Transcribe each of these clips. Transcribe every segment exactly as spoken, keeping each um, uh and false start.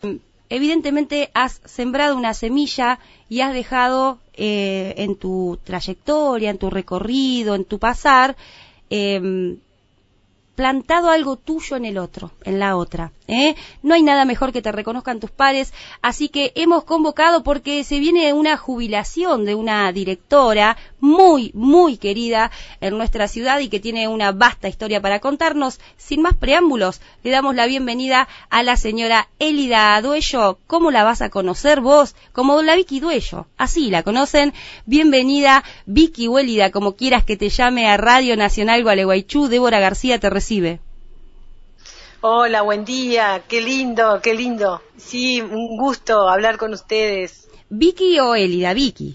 Evidentemente has sembrado una semilla y has dejado eh, en tu trayectoria, en tu recorrido, en tu pasar, eh, plantado algo tuyo en el otro, en la otra, ¿eh? No hay nada mejor que te reconozcan tus pares, así que hemos convocado porque se viene una jubilación de una directora muy, muy querida en nuestra ciudad y que tiene una vasta historia para contarnos. Sin más preámbulos, le damos la bienvenida a la señora Élida Duello. ¿Cómo la vas a conocer vos? Como la Vicky Duello, así la conocen. Bienvenida, Vicky o Élida, como quieras que te llame, a Radio Nacional Gualeguaychú. Débora García te recibe. Hola, buen día, qué lindo, qué lindo. Sí, un gusto hablar con ustedes. ¿Vicky o Élida? Vicky.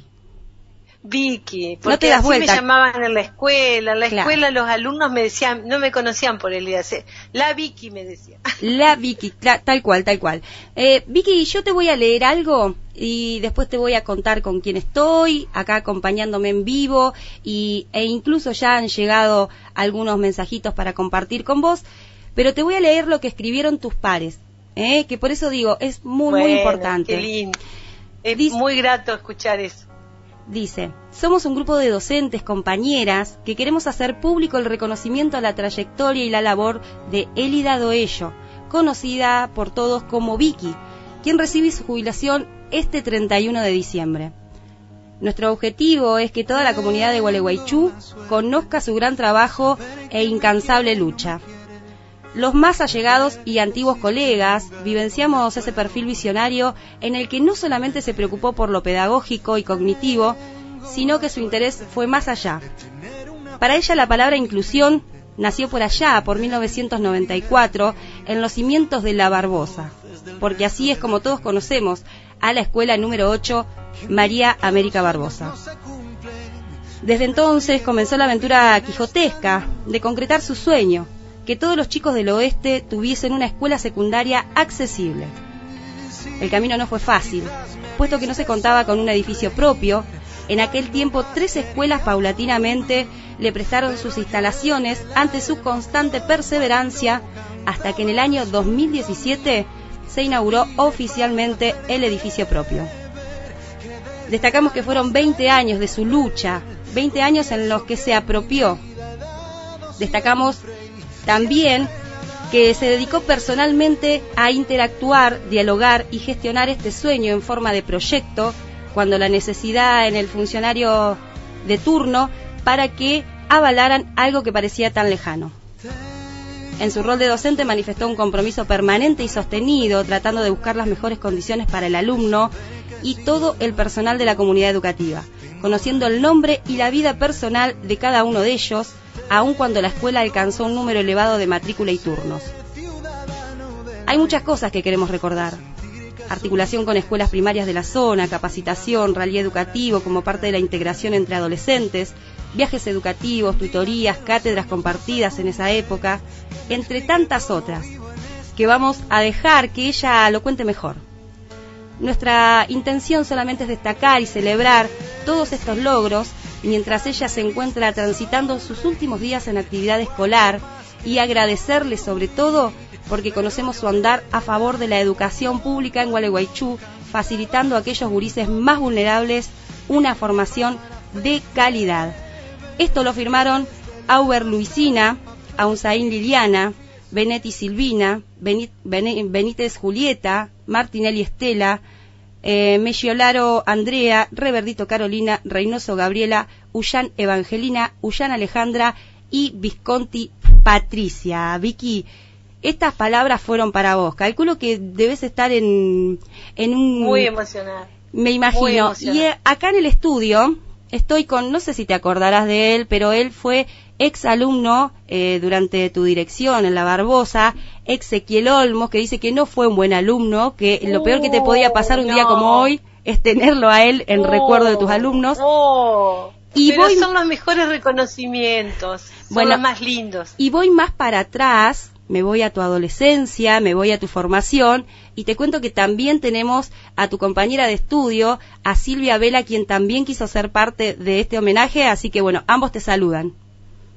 Vicky, porque no te das así vuelta. Me llamaban en la escuela. En la claro. escuela los alumnos me decían, no me conocían por Élida, la Vicky me decía. La Vicky, tal cual, tal cual. Eh, Vicky, yo te voy a leer algo y después te voy a contar con quién estoy, acá acompañándome en vivo, y, e incluso ya han llegado algunos mensajitos para compartir con vos, pero te voy a leer lo que escribieron tus pares, ¿eh? Que por eso digo, es muy, bueno, muy importante. Qué lindo. Es Dice, muy grato escuchar eso. Dice, somos un grupo de docentes, compañeras, que queremos hacer público el reconocimiento a la trayectoria y la labor de Élida Duello, conocida por todos como Vicky, quien recibe su jubilación este treinta y uno de diciembre. Nuestro objetivo es que toda la comunidad de Gualeguaychú conozca su gran trabajo e incansable lucha. Los más allegados y antiguos colegas vivenciamos ese perfil visionario en el que no solamente se preocupó por lo pedagógico y cognitivo, sino que su interés fue más allá. Para ella la palabra inclusión nació por allá, por mil novecientos noventa y cuatro, en los cimientos de La Barbosa, porque así es como todos conocemos a la escuela número ocho, María América Barbosa. Desde entonces comenzó la aventura quijotesca de concretar su sueño, que todos los chicos del oeste tuviesen una escuela secundaria accesible. El camino no fue fácil, puesto que no se contaba con un edificio propio. En aquel tiempo, tres escuelas paulatinamente le prestaron sus instalaciones ante su constante perseverancia, hasta que en el año dos mil diecisiete se inauguró oficialmente el edificio propio. Destacamos que fueron veinte años de su lucha, veinte años en los que se apropió. Destacamos también que se dedicó personalmente a interactuar, dialogar y gestionar este sueño en forma de proyecto, cuando la necesidad en el funcionario de turno para que avalaran algo que parecía tan lejano. En su rol de docente manifestó un compromiso permanente y sostenido, tratando de buscar las mejores condiciones para el alumno y todo el personal de la comunidad educativa, conociendo el nombre y la vida personal de cada uno de ellos, aun cuando la escuela alcanzó un número elevado de matrícula y turnos. Hay muchas cosas que queremos recordar. Articulación con escuelas primarias de la zona, capacitación, rally educativo como parte de la integración entre adolescentes, viajes educativos, tutorías, cátedras compartidas en esa época, entre tantas otras, que vamos a dejar que ella lo cuente mejor. Nuestra intención solamente es destacar y celebrar todos estos logros, mientras ella se encuentra transitando sus últimos días en actividad escolar, y agradecerle sobre todo porque conocemos su andar a favor de la educación pública en Gualeguaychú, facilitando a aquellos gurises más vulnerables una formación de calidad. Esto lo firmaron Auber Luisina, Aunzaín Liliana, Benetti Silvina, Benit, Ben, Benítez Julieta, Martinelli Estela, Eh, Megiolaro Andrea, Reverdito Carolina, Reynoso Gabriela, Ullán Evangelina, Ullán Alejandra y Visconti Patricia. Vicky, estas palabras fueron para vos. Calculo que debes estar en, en un... Muy emocionada. Me imagino. Y eh, acá en el estudio estoy con, no sé si te acordarás de él, pero él fue ex alumno eh, durante tu dirección en La Barbosa, Ezequiel Olmos, que dice que no fue un buen alumno, que lo peor que te podía pasar un no. día como hoy es tenerlo a él en no. recuerdo de tus alumnos. No. Y pero voy, son los mejores reconocimientos, son bueno, los más lindos. Y voy más para atrás, me voy a tu adolescencia, me voy a tu formación, y te cuento que también tenemos a tu compañera de estudio, a Silvia Vela, quien también quiso ser parte de este homenaje, así que bueno, ambos te saludan.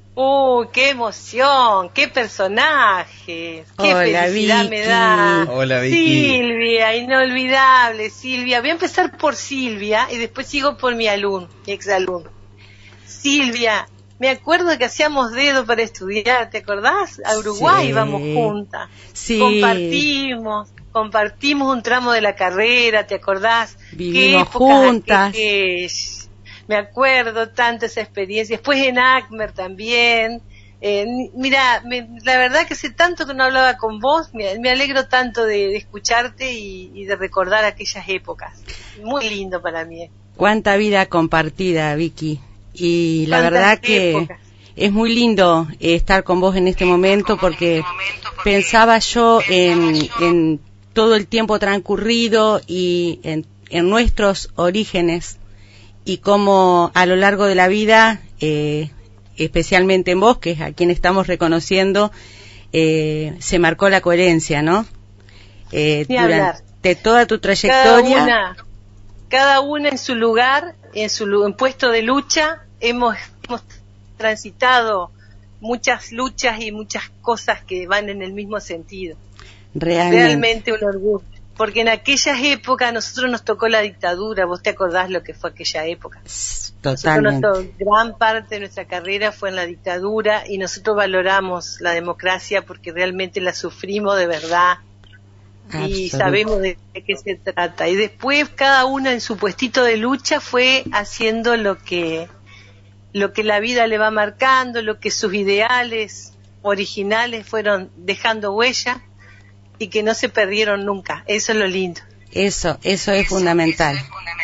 ¡Uh, qué emoción! ¡Qué personaje! ¡Qué Hola, felicidad Vicky. me da! Hola, Vicky. Silvia, inolvidable, Silvia. Voy a empezar por Silvia y después sigo por mi alumno, mi exalumno. Silvia, me acuerdo que hacíamos dedo para estudiar, ¿te acordás? A Uruguay Sí. íbamos juntas. Sí. Compartimos, compartimos un tramo de la carrera, ¿te acordás? Vivimos Qué épocas juntas. aquellas. Me acuerdo tanto esa experiencia. Después en ACMER también. Eh, mira, me, la verdad que hace tanto que no hablaba con vos, me, me alegro tanto de, de escucharte y, y de recordar aquellas épocas. Muy lindo para mí. Cuánta vida compartida, Vicky. Y la Cuántas verdad que épocas. es muy lindo eh, estar con vos en este momento porque pensaba yo en, en todo el tiempo transcurrido y en, en nuestros orígenes y cómo a lo largo de la vida, eh, especialmente en vos, que es a quien estamos reconociendo, eh, se marcó la coherencia, ¿no? Eh, Ni hablar. durante toda tu trayectoria. Cada una, cada una en su lugar, en su lu- en puesto de lucha, hemos, hemos transitado muchas luchas y muchas cosas que van en el mismo sentido. Realmente. Realmente un orgullo. Porque en aquellas épocas a nosotros nos tocó la dictadura, vos te acordás lo que fue aquella época. Totalmente. Nosotros, gran parte de nuestra carrera fue en la dictadura y nosotros valoramos la democracia porque realmente la sufrimos de verdad y Absoluto. sabemos de qué se trata. Y después cada una en su puestito de lucha fue haciendo lo que, lo que la vida le va marcando, lo que sus ideales originales fueron dejando huella y que no se perdieron nunca. Eso es lo lindo. Eso, eso es fundamental.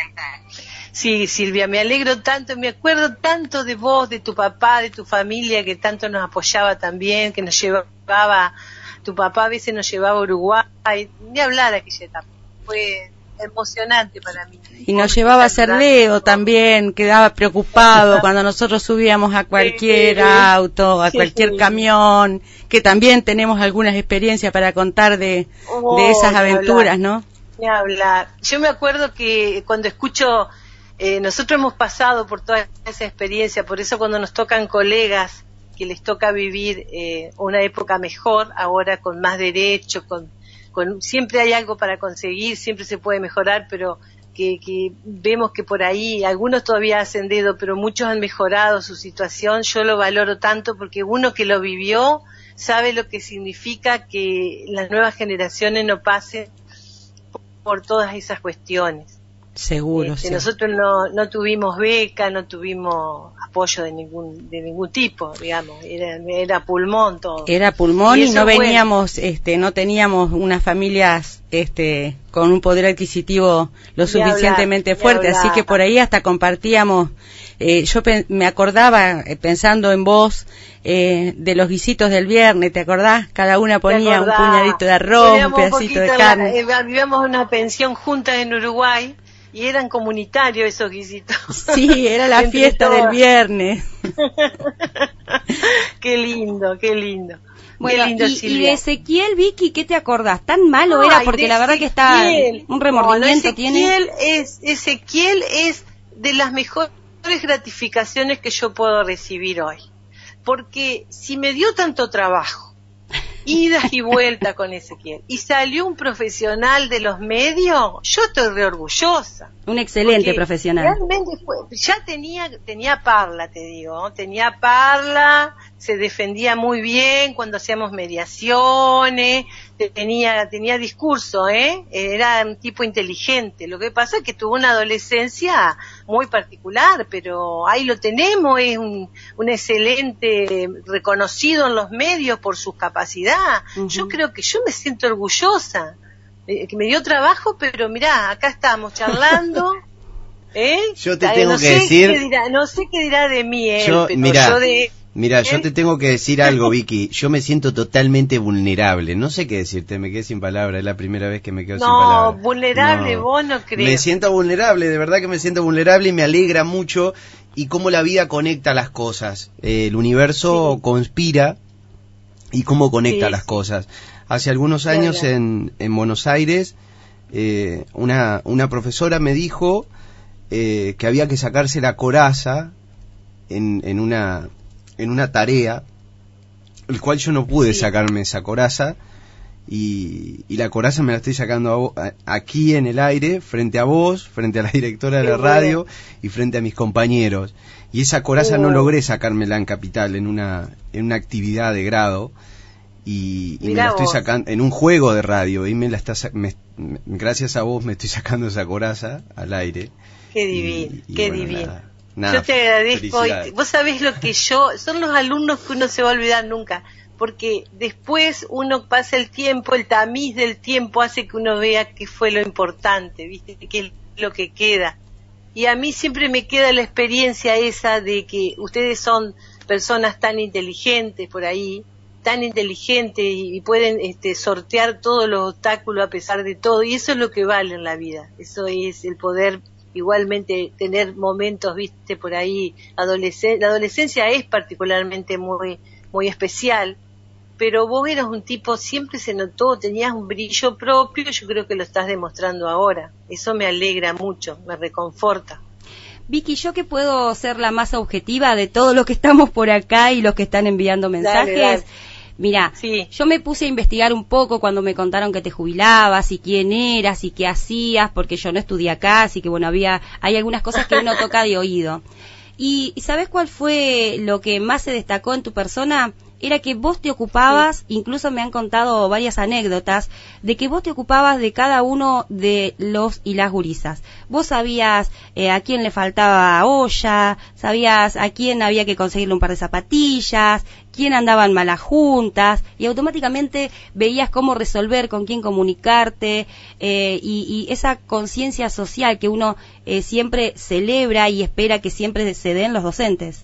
Sí, Silvia, me alegro tanto, me acuerdo tanto de vos, de tu papá, de tu familia, que tanto nos apoyaba también, que nos llevaba, tu papá a veces nos llevaba a Uruguay, ni hablar aquella etapa, fue emocionante para mí. Y nos llevaba a hacer Leo también, quedaba preocupado cuando nosotros subíamos a cualquier auto, a cualquier camión, que también tenemos algunas experiencias para contar de, Oh, de esas ni aventuras, hablar, ¿no? Ni hablar. Yo me acuerdo que cuando escucho, eh, nosotros hemos pasado por toda esa experiencia, por eso cuando nos tocan colegas que les toca vivir eh, una época mejor, ahora con más derechos, con, con siempre hay algo para conseguir, siempre se puede mejorar, pero que, que vemos que por ahí algunos todavía hacen dedo, pero muchos han mejorado su situación. Yo lo valoro tanto porque uno que lo vivió sabe lo que significa que las nuevas generaciones no pasen por todas esas cuestiones. Seguro, Este, sí. Nosotros no, no tuvimos beca, no tuvimos apoyo de ningún de ningún tipo, digamos, era, era pulmón todo. Era pulmón y, y no bueno. veníamos, este, no teníamos unas familias, este, con un poder adquisitivo lo Ni suficientemente hablar, fuerte, ni así que hablar. por ahí hasta compartíamos. Eh, yo pe- me acordaba, eh, pensando en vos, eh, de los guisitos del viernes, ¿te acordás? Cada una ponía un puñadito de arroz, un Poníamos pedacito de poquito carne. La, eh, vivíamos en una pensión juntas en Uruguay y eran comunitarios esos guisitos. Sí, era la Entre fiesta del todas. viernes. Qué lindo, qué lindo. Bueno, qué lindo, y, y Silvia. de Ezequiel, Vicky, ¿qué te acordás? ¿Tan malo era? Ay, Porque de la verdad que está Ezequiel. un remordimiento No, no, tiene. Ezequiel es, Ezequiel es de las mejores gratificaciones que yo puedo recibir hoy. Porque si me dio tanto trabajo, idas y vueltas con Ezequiel, y salió un profesional de los medios, yo estoy re orgullosa. Un excelente Porque profesional. Realmente fue, ya tenía, tenía parla, te digo, ¿no? Tenía parla, se defendía muy bien cuando hacíamos mediaciones, tenía, tenía discurso, ¿eh? Era un tipo inteligente. Lo que pasa es que tuvo una adolescencia muy particular, pero ahí lo tenemos, es un, un excelente reconocido en los medios por su capacidad. Uh-huh. Yo creo que yo me siento orgullosa. Que me dio trabajo, pero mirá, acá estamos charlando. ¿eh? Yo te Ay, tengo no que sé decir... Qué dirá, no sé qué dirá de mí él, yo, pero mirá, yo de... Mira, ¿eh? yo te tengo que decir algo, Vicky. Yo me siento totalmente vulnerable. No sé qué decirte, me quedé sin palabras. Es la primera vez que me quedo no, sin palabras. No, vulnerable, vos no crees. Me siento vulnerable, de verdad que me siento vulnerable y me alegra mucho. Y cómo la vida conecta las cosas. Eh, el universo sí. conspira y cómo conecta sí. las cosas. Hace algunos años sí, en, en Buenos Aires, eh, una, una profesora me dijo eh, que había que sacarse la coraza en, en una... en una tarea, el cual yo no pude sí. sacarme esa coraza, y, y la coraza me la estoy sacando a vo- a, aquí en el aire, frente a vos, frente a la directora de Qué la bueno. radio y frente a mis compañeros. Y esa coraza Oh. no logré sacármela en Capital, en una, en una actividad de grado, y, y me la estoy vos. sacando en un juego de radio, y me la está sa- me, me, gracias a vos me estoy sacando esa coraza al aire. Qué divino, Y- y qué bueno, divino. nada, nada, yo te agradezco. felicidades. Y vos sabés lo que yo, son los alumnos que uno se va a olvidar nunca, porque después uno pasa el tiempo, el tamiz del tiempo hace que uno vea qué fue lo importante, ¿viste? Qué es lo que queda. Y a mí siempre me queda la experiencia esa de que ustedes son personas tan inteligentes por ahí, tan inteligentes y, y pueden este, sortear todos los obstáculos a pesar de todo, y eso es lo que vale en la vida. Eso es el poder igualmente tener momentos, viste, por ahí, adolescen- la adolescencia es particularmente muy, muy especial, pero vos eras un tipo, siempre se notó, tenías un brillo propio, yo creo que lo estás demostrando ahora. Eso me alegra mucho, me reconforta. Vicky, yo que puedo ser la más objetiva de todos los que estamos por acá y los que están enviando mensajes. Dale, dale. Mira, Sí. yo me puse a investigar un poco cuando me contaron que te jubilabas y quién eras y qué hacías, porque yo no estudié acá, así que bueno, había, hay algunas cosas que uno toca de oído. Y, ¿y sabes cuál fue lo que más se destacó en tu persona? Era que vos te ocupabas, sí. Incluso me han contado varias anécdotas, de que vos te ocupabas de cada uno de los y las gurisas. Vos sabías eh, a quién le faltaba olla, sabías a quién había que conseguirle un par de zapatillas, quién andaba en malas juntas, y automáticamente veías cómo resolver, con quién comunicarte, eh, y, y esa conciencia social que uno eh, siempre celebra y espera que siempre se den los docentes.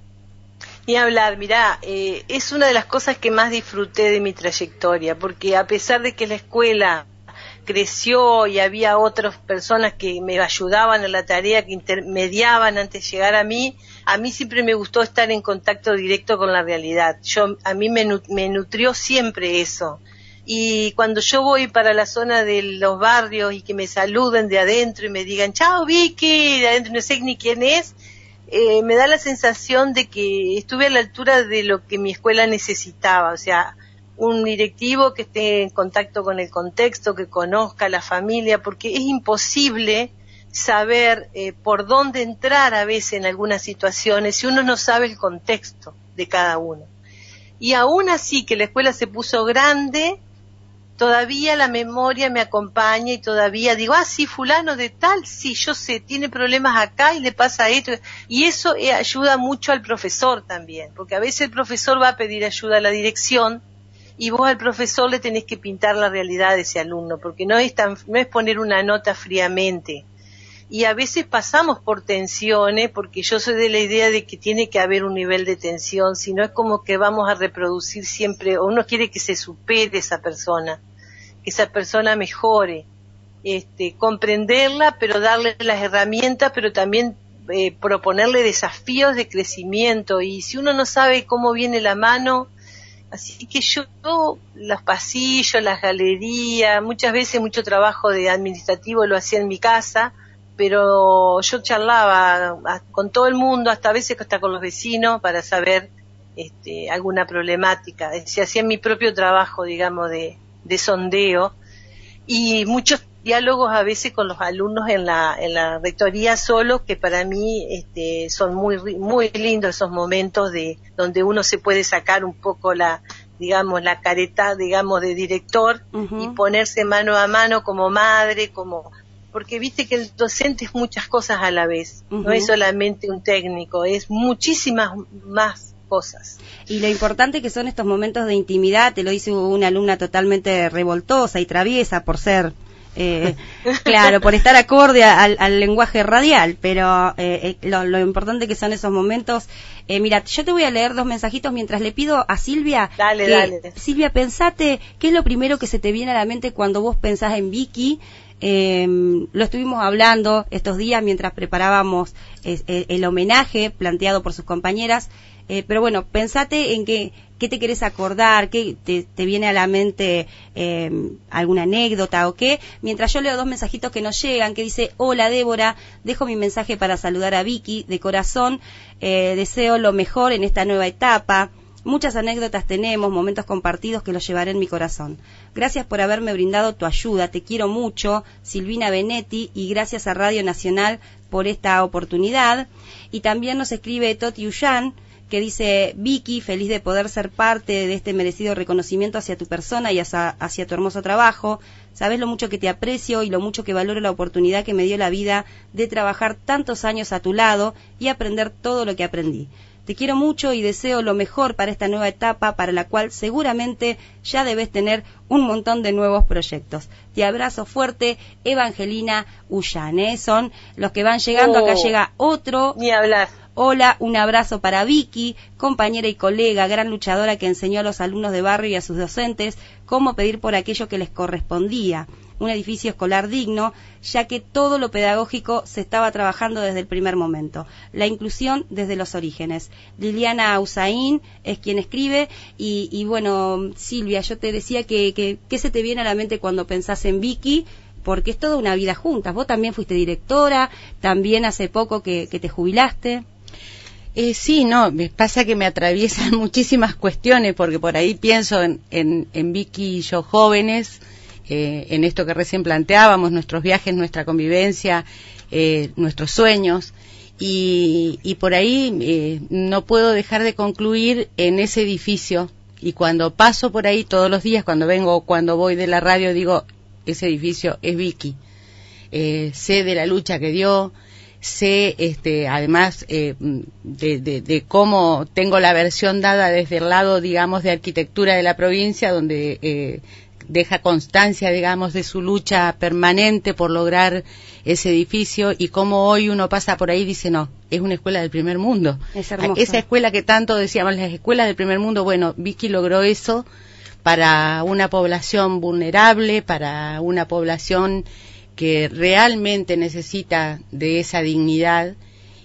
Ni hablar, mirá, eh, es una de las cosas que más disfruté de mi trayectoria, porque a pesar de que la escuela creció y había otras personas que me ayudaban en la tarea, que intermediaban antes de llegar a mí, a mí siempre me gustó estar en contacto directo con la realidad. Yo, a mí me, me nutrió siempre eso. Y cuando yo voy para la zona de los barrios y que me saluden de adentro y me digan, chao Vicky, de adentro no sé ni quién es, Eh, me da la sensación de que estuve a la altura de lo que mi escuela necesitaba, o sea, un directivo que esté en contacto con el contexto, que conozca a la familia, porque es imposible saber eh, por dónde entrar a veces en algunas situaciones si uno no sabe el contexto de cada uno. Y aún así que la escuela se puso grande, todavía la memoria me acompaña y todavía digo, ah, sí, fulano de tal, sí, yo sé, tiene problemas acá y le pasa esto. Y eso eh, ayuda mucho al profesor también, porque a veces el profesor va a pedir ayuda a la dirección y vos al profesor le tenés que pintar la realidad de ese alumno, porque no es tan, no es poner una nota fríamente. Y a veces pasamos por tensiones, porque yo soy de la idea de que tiene que haber un nivel de tensión, si no es como que vamos a reproducir siempre, o uno quiere que se supere esa persona, que esa persona mejore, este, comprenderla, pero darle las herramientas, pero también eh, proponerle desafíos de crecimiento, y si uno no sabe cómo viene la mano, así que yo, los pasillos, las galerías, muchas veces mucho trabajo de administrativo lo hacía en mi casa, pero yo charlaba con todo el mundo, hasta a veces hasta con los vecinos, para saber este, alguna problemática. Se hacía mi propio trabajo, digamos, de, de sondeo, y muchos diálogos a veces con los alumnos en la, en la rectoría solo, que para mí este, son muy, muy lindos esos momentos de donde uno se puede sacar un poco la, digamos, la careta, digamos, de director, uh-huh. y ponerse mano a mano como madre, como... porque viste que el docente es muchas cosas a la vez, uh-huh. no es solamente un técnico, es muchísimas más cosas. Y lo importante que son estos momentos de intimidad, te lo dice una alumna totalmente revoltosa y traviesa por ser, eh, claro, por estar acorde al, al lenguaje radial, pero eh, lo, lo importante que son esos momentos. Eh, mira, yo te voy a leer dos mensajitos mientras le pido a Silvia. Dale, que, dale. Silvia, pensate, ¿qué es lo primero que se te viene a la mente cuando vos pensás en Vicky? Eh, lo estuvimos hablando estos días mientras preparábamos eh, el homenaje planteado por sus compañeras, eh, pero bueno, pensate en que, qué te querés acordar, qué te, te viene a la mente eh, alguna anécdota o qué, mientras yo leo dos mensajitos que nos llegan, que dice: hola Débora, dejo mi mensaje para saludar a Vicky, de corazón, eh, deseo lo mejor en esta nueva etapa. Muchas anécdotas tenemos, momentos compartidos que los llevaré en mi corazón. Gracias por haberme brindado tu ayuda, te quiero mucho, Silvina Benetti, y gracias a Radio Nacional por esta oportunidad. Y también nos escribe Toti Ullán, que dice: Vicky, feliz de poder ser parte de este merecido reconocimiento hacia tu persona y hacia, hacia tu hermoso trabajo. Sabes lo mucho que te aprecio y lo mucho que valoro la oportunidad que me dio la vida de trabajar tantos años a tu lado y aprender todo lo que aprendí. Te quiero mucho y deseo lo mejor para esta nueva etapa, para la cual seguramente ya debes tener un montón de nuevos proyectos. Te abrazo fuerte, Evangelina Ullán, ¿eh? Son los que van llegando. Oh, acá llega otro. Ni hablar. Hola, un abrazo para Vicky, compañera y colega, gran luchadora que enseñó a los alumnos de barrio y a sus docentes cómo pedir por aquello que les correspondía. Un edificio escolar digno, ya que todo lo pedagógico se estaba trabajando desde el primer momento. La inclusión desde los orígenes. Liliana Usain es quien escribe, y, y bueno, Silvia, yo te decía que, que, ¿qué se te viene a la mente cuando pensás en Vicky? Porque es toda una vida juntas. Vos también fuiste directora, también hace poco que, que te jubilaste. Eh, sí, no, me pasa que me atraviesan muchísimas cuestiones, porque por ahí pienso en, en, en Vicky y yo jóvenes, eh, en esto que recién planteábamos, nuestros viajes, nuestra convivencia, eh, nuestros sueños, y, y por ahí eh, no puedo dejar de concluir en ese edificio, y cuando paso por ahí todos los días, cuando vengo o cuando voy de la radio, digo: ese edificio es Vicky. Eh, sé de la lucha que dio, sé este, además eh, de, de, de cómo tengo la versión dada desde el lado, digamos, de arquitectura de la provincia, donde eh, deja constancia, digamos, de su lucha permanente por lograr ese edificio, y cómo hoy uno pasa por ahí y dice: no, es una escuela del primer mundo. Es hermoso. Esa escuela que tanto decíamos, las escuelas del primer mundo, bueno, Vicky logró eso para una población vulnerable, para una población que realmente necesita de esa dignidad,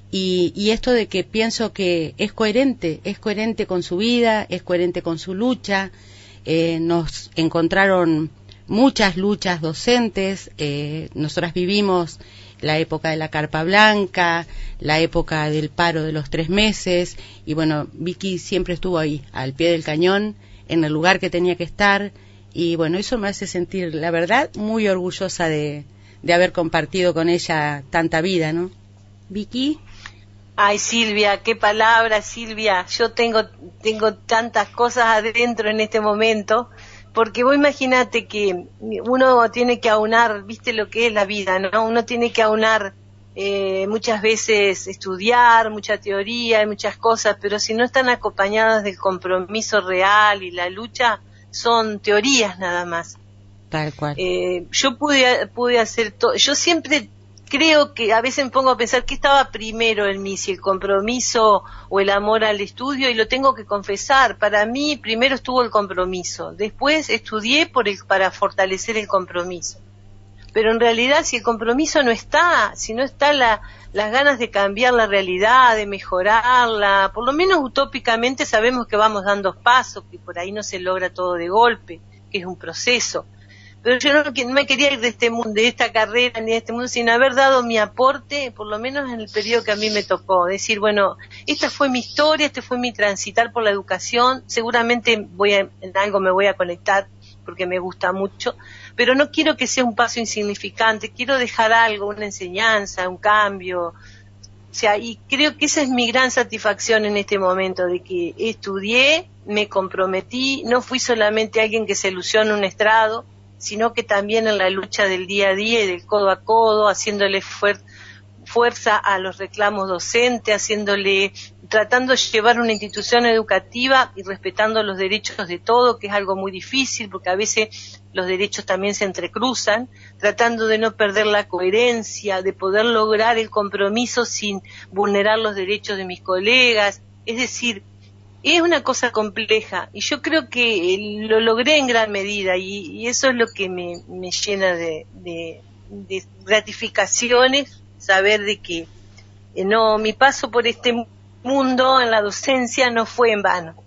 y, y esto de que pienso que es coherente, es coherente con su vida, es coherente con su lucha. Eh, nos encontraron muchas luchas docentes, eh, nosotras vivimos la época de la carpa blanca, la época del paro de los tres meses, y bueno, Vicky siempre estuvo ahí, al pie del cañón, en el lugar que tenía que estar, y bueno, eso me hace sentir, la verdad, muy orgullosa de de haber compartido con ella tanta vida, ¿no? Vicky. Ay, Silvia, qué palabra, Silvia. Yo tengo tengo tantas cosas adentro en este momento, porque vos imaginate que uno tiene que aunar, viste lo que es la vida, ¿no? Uno tiene que aunar eh, muchas veces estudiar, mucha teoría y muchas cosas, pero si no están acompañadas del compromiso real y la lucha, son teorías nada más. Tal cual. Eh, yo pude, pude hacer todo. Yo siempre creo que a veces me pongo a pensar qué estaba primero en mí, si el compromiso o el amor al estudio, y lo tengo que confesar. Para mí primero estuvo el compromiso, después estudié por el, para fortalecer el compromiso. Pero en realidad, si el compromiso no está, si no está la, las ganas de cambiar la realidad, de mejorarla, por lo menos utópicamente sabemos que vamos dando pasos, que por ahí no se logra todo de golpe, que es un proceso. Pero yo no, no me quería ir de este mundo, de esta carrera, ni de este mundo, sin haber dado mi aporte, por lo menos en el periodo que a mí me tocó. Decir, bueno, esta fue mi historia, este fue mi transitar por la educación, seguramente voy a, en algo me voy a conectar, porque me gusta mucho, pero no quiero que sea un paso insignificante, quiero dejar algo, una enseñanza, un cambio. O sea, y creo que esa es mi gran satisfacción en este momento, de que estudié, me comprometí, no fui solamente alguien que se lució en un estrado, sino que también en la lucha del día a día y del codo a codo, haciéndole fuer- fuerza a los reclamos docentes, haciéndole, tratando de llevar una institución educativa y respetando los derechos de todos, que es algo muy difícil, porque a veces los derechos también se entrecruzan, tratando de no perder la coherencia, de poder lograr el compromiso sin vulnerar los derechos de mis colegas, es decir, es una cosa compleja, y yo creo que lo logré en gran medida, y, y eso es lo que me, me llena de, de, de gratificaciones, saber de que eh, no, mi paso por este mundo en la docencia no fue en vano.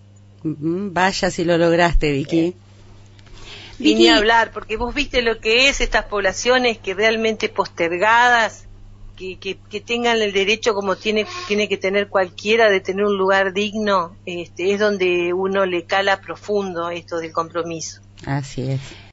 Vaya si lo lograste, Vicky. Eh. Y ni hablar, porque vos viste lo que es estas poblaciones que realmente postergadas, que, que, que tengan el derecho como tiene tiene que tener cualquiera de tener un lugar digno, este, es donde uno le cala profundo esto del compromiso. Así es.